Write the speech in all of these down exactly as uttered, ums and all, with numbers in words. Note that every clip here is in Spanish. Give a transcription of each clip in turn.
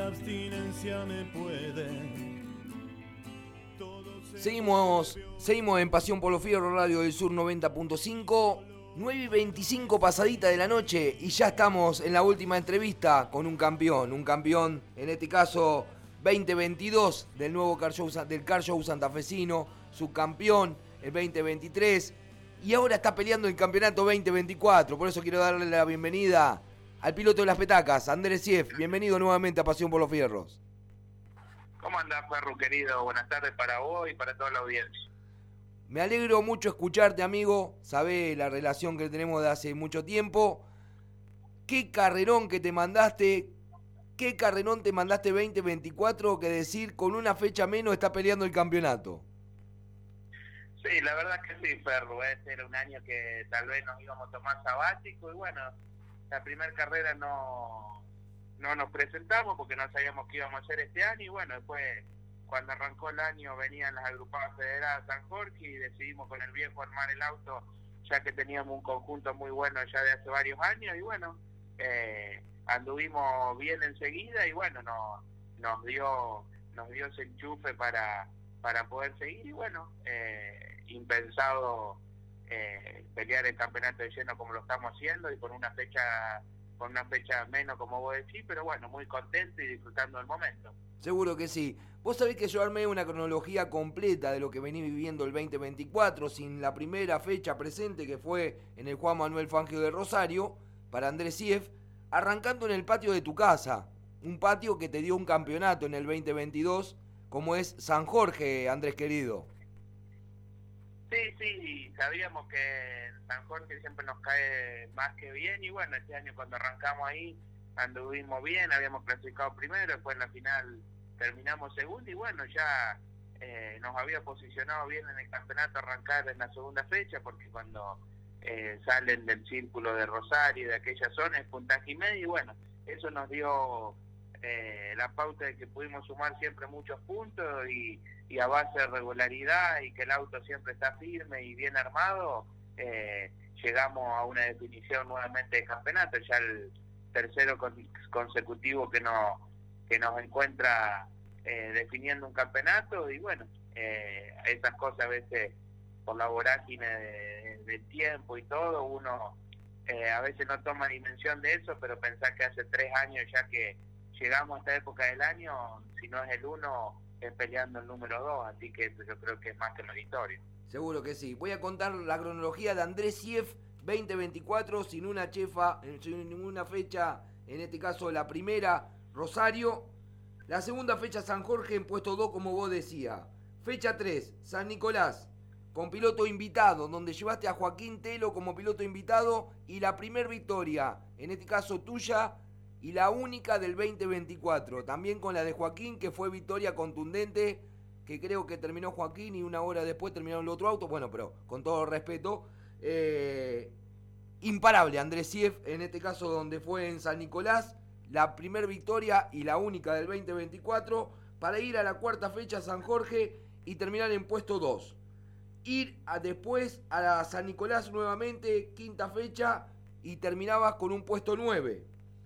abstinencia me puede. Seguimos, seguimos en Pasión por los Fierros, Radio del Sur noventa punto cinco, nueve y veinticinco pasadita de la noche y ya estamos en la última entrevista con un campeón, un campeón en este caso veinte veintidós del nuevo Car Show, del Car Show santafesino, subcampeón el veinte veintitrés y ahora está peleando el campeonato veinte veinticuatro, por eso quiero darle la bienvenida al piloto de las petacas, Andrés Sief. Bienvenido nuevamente a Pasión por los Fierros. ¿Cómo andás, Ferru, querido? Buenas tardes para vos y para toda la audiencia. Me alegro mucho escucharte, amigo. Sabés la relación que tenemos de hace mucho tiempo. ¿Qué carrerón que te mandaste? ¿Qué carrerón te mandaste veinte veinticuatro? Que decir, con una fecha menos está peleando el campeonato. Sí, la verdad que sí, Ferru. Este era un año que tal vez nos íbamos a tomar sabático y bueno, la primera carrera no... no nos presentamos porque no sabíamos qué íbamos a hacer este año y bueno, después cuando arrancó el año venían las agrupadas federadas San Jorge y decidimos con el viejo armar el auto ya que teníamos un conjunto muy bueno ya de hace varios años y bueno, eh, anduvimos bien enseguida y bueno, no, nos dio nos dio ese enchufe para, para poder seguir y bueno, eh, impensado eh, pelear el campeonato de lleno como lo estamos haciendo y con una fecha con una fecha menos, como vos decís, pero bueno, muy contento y disfrutando del momento. Seguro que sí. Vos sabés que yo armé una cronología completa de lo que vení viviendo el veinte veinticuatro, sin la primera fecha presente, que fue en el Juan Manuel Fangio de Rosario, para Andrés Sief, arrancando en el patio de tu casa, un patio que te dio un campeonato en el veinte veintidós, como es San Jorge, Andrés querido. Sí, sí, sabíamos que en San Jorge siempre nos cae más que bien y bueno, este año cuando arrancamos ahí anduvimos bien, habíamos clasificado primero, después en la final terminamos segundo y bueno, ya eh, nos había posicionado bien en el campeonato arrancar en la segunda fecha porque cuando eh, salen del círculo de Rosario, de aquella zona, es puntaje y medio y bueno, eso nos dio eh, la pauta de que pudimos sumar siempre muchos puntos y y a base de regularidad y que el auto siempre está firme y bien armado, eh, llegamos a una definición nuevamente de campeonato, ya el tercero con, consecutivo que nos, que nos encuentra eh, definiendo un campeonato y bueno, eh, esas cosas a veces por la vorágine de, de tiempo y todo, uno eh, a veces no toma dimensión de eso, pero pensar que hace tres años ya que llegamos a esta época del año, si no es el uno, es peleando el número dos, así que yo creo que es más que meritorio. Seguro que sí. Voy a contar la cronología de Andrés Sief veinte veinticuatro, sin una chefa, sin ninguna fecha, en este caso la primera, Rosario. La segunda fecha, San Jorge en puesto dos, como vos decías. Fecha tres, San Nicolás, con piloto invitado, donde llevaste a Joaquín Telo como piloto invitado, y la primer victoria, en este caso tuya, y la única del veinte veinticuatro, también con la de Joaquín, que fue victoria contundente, que creo que terminó Joaquín y una hora después terminaron el otro auto, bueno, pero con todo respeto, eh, imparable Andrés Sief, en este caso donde fue en San Nicolás, la primer victoria y la única del veinte veinticuatro, para ir a la cuarta fecha San Jorge y terminar en puesto dos. Ir a, después a la San Nicolás nuevamente, quinta fecha, y terminabas con un puesto nueve.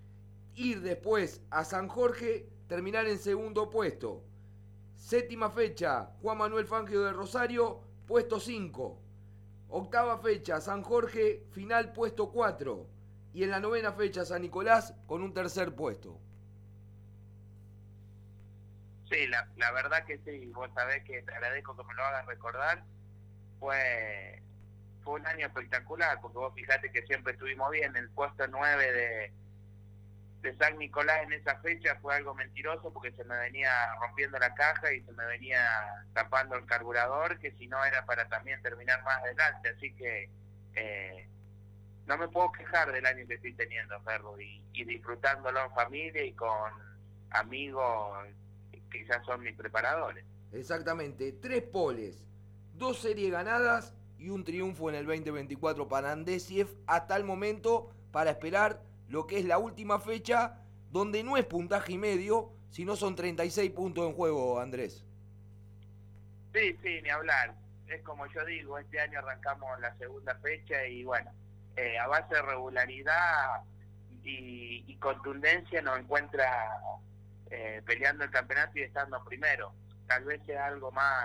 Ir después a San Jorge, terminar en segundo puesto. Séptima fecha, Juan Manuel Fangio de Rosario, puesto cinco. Octava fecha, San Jorge, final puesto cuatro. Y en la novena fecha, San Nicolás, con un tercer puesto. Sí, la, la verdad que sí, vos sabés que te agradezco que me lo hagas recordar. Fue, fue un año espectacular, porque vos fijate que siempre estuvimos bien. El puesto nueve de... de San Nicolás en esa fecha fue algo mentiroso porque se me venía rompiendo la caja y se me venía tapando el carburador, que si no era para también terminar más adelante, así que eh, no me puedo quejar del año que estoy teniendo, Ferro, y, y disfrutándolo en familia y con amigos que quizás son mis preparadores. Exactamente, tres poles, dos series ganadas y un triunfo en el veinte veinticuatro para Andrés Sief hasta el momento, para esperar lo que es la última fecha, donde no es puntaje y medio, sino son treinta y seis puntos en juego, Andrés. Sí, sí, ni hablar. Es como yo digo, este año arrancamos la segunda fecha y bueno, eh, a base de regularidad y, y contundencia nos encuentra eh, eh, peleando el campeonato y estando primero. Tal vez sea algo más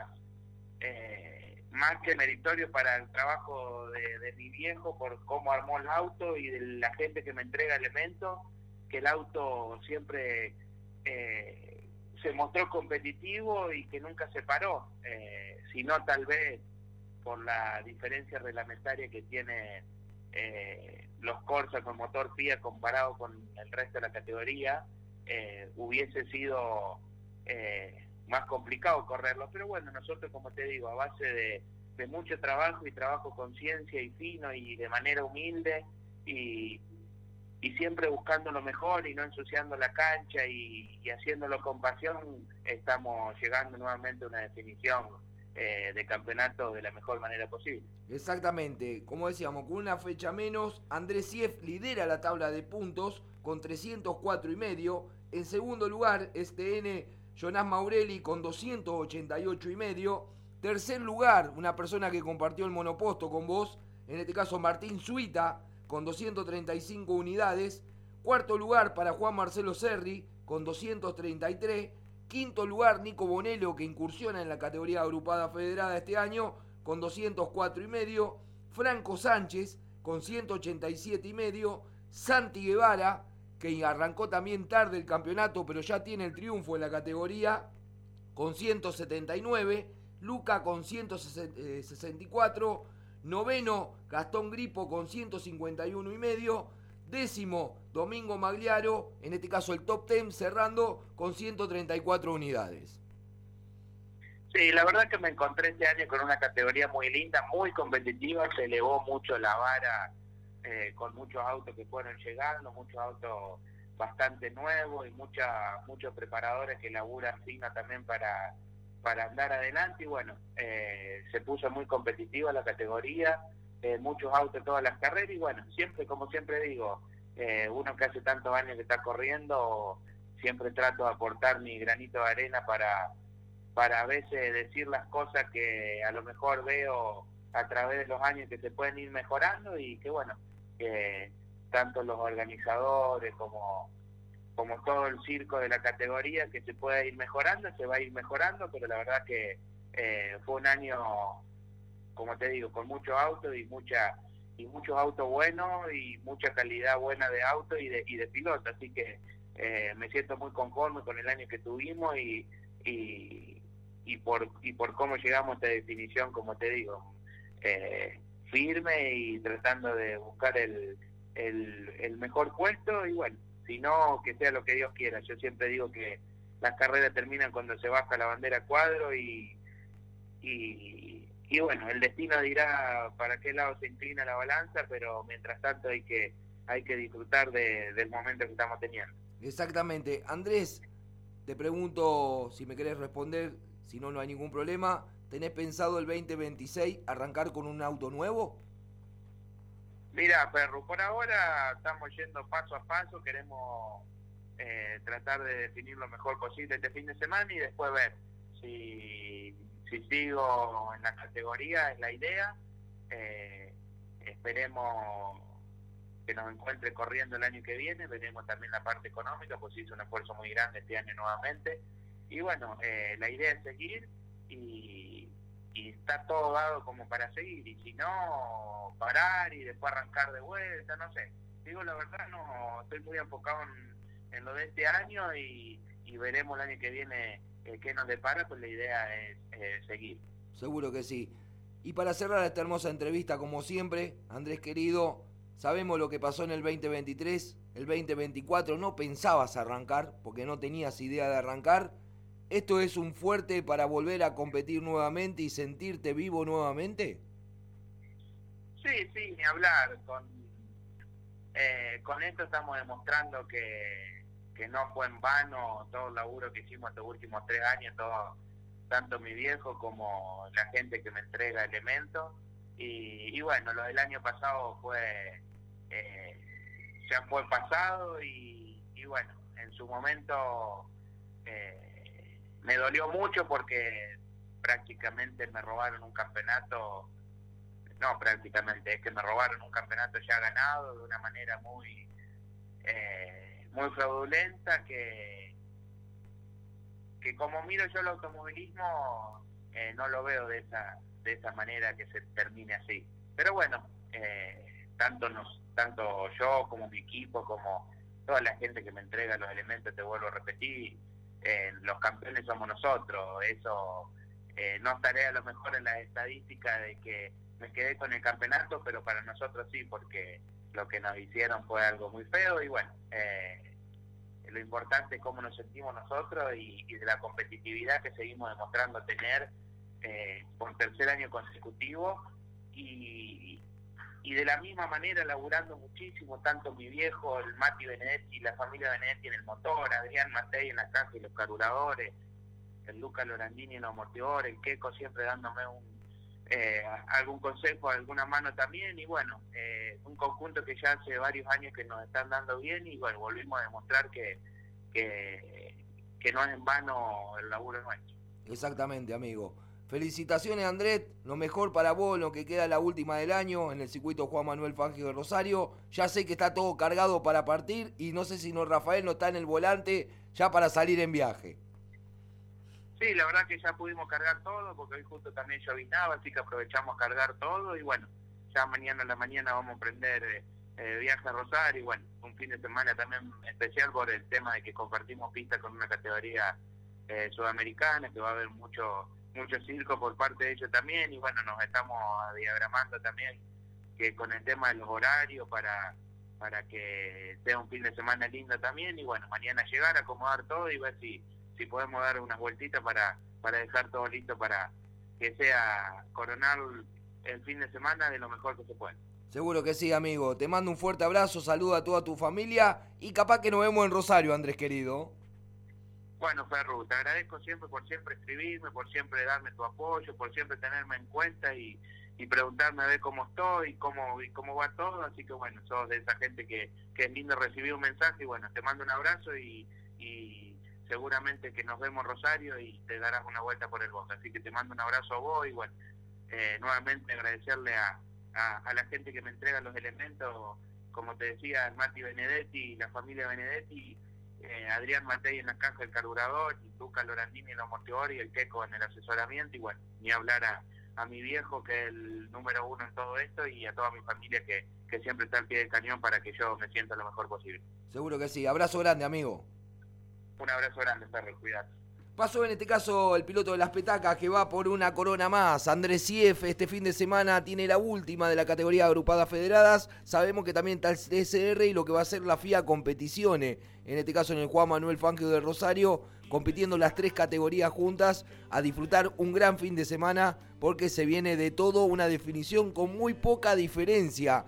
eh, más que meritorio para el trabajo de, de mi viejo por cómo armó el auto y de la gente que me entrega elementos, que el auto siempre eh, se mostró competitivo y que nunca se paró, eh, sino tal vez por la diferencia reglamentaria que tiene eh, los Corsa con motor F I A comparado con el resto de la categoría, eh, hubiese sido eh, más complicado correrlo. Pero bueno, nosotros, como te digo, a base de, de mucho trabajo y trabajo con ciencia y fino y de manera humilde y, y siempre buscando lo mejor y no ensuciando la cancha y, y haciéndolo con pasión, estamos llegando nuevamente a una definición eh, de campeonato de la mejor manera posible. Exactamente, como decíamos, con una fecha menos, Andrés Sief lidera la tabla de puntos con trescientos cuatro y medio. En segundo lugar, S T N Jonás Maurelli con doscientos ochenta y ocho y medio. Tercer lugar, una persona que compartió el monoposto con vos, en este caso Martín Suita, con doscientas treinta y cinco unidades. Cuarto lugar para Juan Marcelo Serri, con doscientos treinta y tres. Quinto lugar, Nico Bonello, que incursiona en la categoría agrupada federada este año, con doscientos cuatro y medio. Franco Sánchez, con ciento ochenta y siete y medio. Santi Guevara, que arrancó también tarde el campeonato, pero ya tiene el triunfo en la categoría, con ciento setenta y nueve. Luca con ciento sesenta y cuatro. Noveno, Gastón Gripo con ciento cincuenta y uno y medio. Décimo, Domingo Magliaro, en este caso el top diez, cerrando con ciento treinta y cuatro unidades. Sí, la verdad que me encontré este año con una categoría muy linda, muy competitiva, se elevó mucho la vara eh, con muchos autos que fueron llegando, muchos autos bastante nuevos y mucha, muchos preparadores que laburan fino también para, para andar adelante y bueno, eh, se puso muy competitiva la categoría, eh, muchos autos todas las carreras y bueno, siempre, como siempre digo, eh, uno que hace tantos años que está corriendo, siempre trato de aportar mi granito de arena para para a veces decir las cosas que a lo mejor veo a través de los años que se pueden ir mejorando y que bueno, que tanto los organizadores como, como todo el circo de la categoría que se puede ir mejorando, se va a ir mejorando, pero la verdad que eh, fue un año, como te digo, con muchos autos y mucha y muchos autos buenos y mucha calidad buena de autos y de, y de pilotos, así que eh, me siento muy conforme con el año que tuvimos y, y y por y por cómo llegamos a esta definición, como te digo, eh, firme y tratando de buscar el, el, el mejor puesto y bueno, si no, que sea lo que Dios quiera. Yo siempre digo que las carreras terminan cuando se baja la bandera a cuadro y, y, y bueno, el destino dirá para qué lado se inclina la balanza, pero mientras tanto hay que, hay que disfrutar de, del momento que estamos teniendo. Exactamente. Andrés, te pregunto si me querés responder. Si no, no hay ningún problema. ¿Tenés pensado el veinte veintiséis arrancar con un auto nuevo? Mira, Perru, por ahora estamos yendo paso a paso. Queremos eh, tratar de definir lo mejor posible este fin de semana y después ver si, si sigo en la categoría, es la idea. Eh, esperemos que nos encuentre corriendo el año que viene. Veremos también la parte económica, pues hizo un esfuerzo muy grande este año nuevamente. Y bueno, eh, la idea es seguir y, y está todo dado como para seguir. Y si no, parar y después arrancar de vuelta, no sé. Digo la verdad, no estoy muy enfocado en, en lo de este año y, y veremos el año que viene eh, qué nos depara, pues la idea es eh, seguir. Seguro que sí. Y para cerrar esta hermosa entrevista, como siempre, Andrés querido, sabemos lo que pasó en el veinte veintitrés, el veinte veinticuatro, no pensabas arrancar porque no tenías idea de arrancar. ¿Esto es un fuerte para volver a competir nuevamente y sentirte vivo nuevamente? Sí, sí, ni hablar. Con, eh, con esto estamos demostrando que, que no fue en vano todo el laburo que hicimos estos últimos tres años, todo, tanto mi viejo como la gente que me entrega elementos. Y, y bueno, lo del año pasado fue eh, ya fue pasado y, y bueno, en su momento... Eh, me dolió mucho porque prácticamente me robaron un campeonato, no prácticamente, es que me robaron un campeonato ya ganado de una manera muy eh, muy fraudulenta que, que como miro yo el automovilismo, eh, no lo veo de esa de esa manera que se termine así. Pero bueno, eh, tanto nos tanto yo como mi equipo, como toda la gente que me entrega los elementos, te vuelvo a repetir, eh, los campeones somos nosotros. Eso eh, no estaré a lo mejor en las estadísticas de que me quedé con el campeonato, pero para nosotros sí, porque lo que nos hicieron fue algo muy feo y bueno, eh, lo importante es cómo nos sentimos nosotros y, y de la competitividad que seguimos demostrando tener eh, por tercer año consecutivo y, y de la misma manera laburando muchísimo, tanto mi viejo, el Mati Benedetti, la familia Benedetti en el motor, Adrián Matei en la caja y los carburadores, el Luca Lorandini en los amortiguadores, el Queco siempre dándome un Eh, algún consejo, alguna mano también y bueno, eh, un conjunto que ya hace varios años que nos están dando bien y bueno, volvimos a demostrar que, que, que no es en vano el laburo nuestro. Exactamente, amigo. Felicitaciones, Andrés, lo mejor para vos, lo que queda la última del año en el circuito Juan Manuel Fangio de Rosario. Ya sé que está todo cargado para partir y no sé si no Rafael no está en el volante ya para salir en viaje. Sí, la verdad que ya pudimos cargar todo, porque hoy justo también llovinaba, así que aprovechamos a cargar todo y bueno, ya mañana en la mañana vamos a emprender eh, eh, viaje a Rosario y bueno, un fin de semana también especial por el tema de que compartimos pista con una categoría eh, sudamericana, que va a haber mucho mucho circo por parte de ellos también y bueno, nos estamos diagramando también que con el tema de los horarios para para que sea un fin de semana lindo también y bueno, mañana llegar a acomodar todo y ver si si podemos dar unas vueltitas para, para dejar todo listo para que sea coronar el fin de semana de lo mejor que se pueda. Seguro que sí, amigo. Te mando un fuerte abrazo, saluda a toda tu familia y capaz que nos vemos en Rosario, Andrés querido. Bueno, Ferru, te agradezco siempre por siempre escribirme, por siempre darme tu apoyo, por siempre tenerme en cuenta y, y preguntarme a ver cómo estoy, cómo, y cómo va todo. Así que bueno, sos de esa gente que, que es lindo recibir un mensaje y bueno, te mando un abrazo y... y seguramente que nos vemos Rosario y te darás una vuelta por el Boca, así que te mando un abrazo a vos y bueno, eh, nuevamente agradecerle a, a, a la gente que me entrega los elementos, como te decía, Mati Benedetti, la familia Benedetti, eh, Adrián Matei en la caja del carburador, y Luca Lorandini en los amortiguadores y el Queco en el asesoramiento y bueno, ni hablar a, a mi viejo que es el número uno en todo esto y a toda mi familia que, que siempre está al pie del cañón para que yo me sienta lo mejor posible. Seguro que sí, abrazo grande, amigo. Un abrazo grande, Ferro, cuidado. Pasó en este caso el piloto de las petacas que va por una corona más. Andrés Sief este fin de semana tiene la última de la categoría agrupadas federadas. Sabemos que también está el C S R y lo que va a ser la F I A Competiciones. En este caso en el Juan Manuel Fangio de Rosario, compitiendo las tres categorías juntas a disfrutar un gran fin de semana porque se viene de todo una definición con muy poca diferencia.